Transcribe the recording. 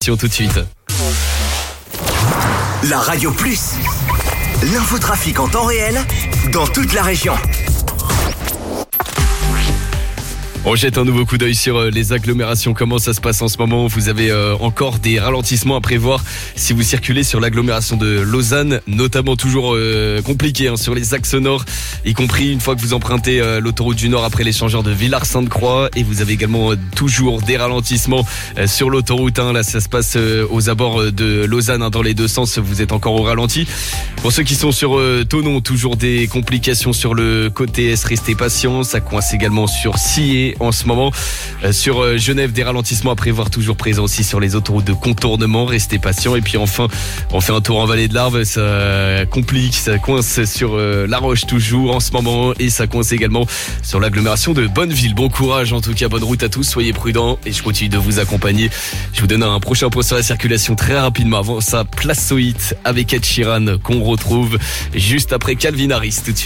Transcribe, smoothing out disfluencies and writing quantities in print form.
Tout de suite. La Radio Plus, l'infotrafic en temps réel dans toute la région. On jette un nouveau coup d'œil sur les agglomérations. Comment ça se passe en ce moment? Vous avez encore des ralentissements à prévoir si vous circulez sur l'agglomération de Lausanne, notamment toujours compliqué sur les axes nord, y compris une fois que vous empruntez l'autoroute du Nord après l'échangeur de Villars-Sainte-Croix. Et vous avez également toujours des ralentissements sur l'autoroute 1. Là, ça se passe aux abords de Lausanne dans les deux sens. Vous êtes encore au ralenti. Pour ceux qui sont sur Thonon, toujours des complications sur le côté est. Restez patients. Ça coince également sur Sillé en ce moment. Sur Genève, des ralentissements à prévoir, toujours présents aussi sur les autoroutes de contournement. Restez patients. Et puis enfin, on fait un tour en vallée de l'Arve. Ça complique, ça coince sur La Roche toujours en ce moment. Et ça coince également sur l'agglomération de Bonneville. Bon courage, en tout cas, bonne route à tous. Soyez prudents et je continue de vous accompagner. Je vous donne un prochain point sur la circulation très rapidement. Avant ça, place au hit avec Ed Sheeran qu'on retrouve juste après Calvin Harris tout de suite.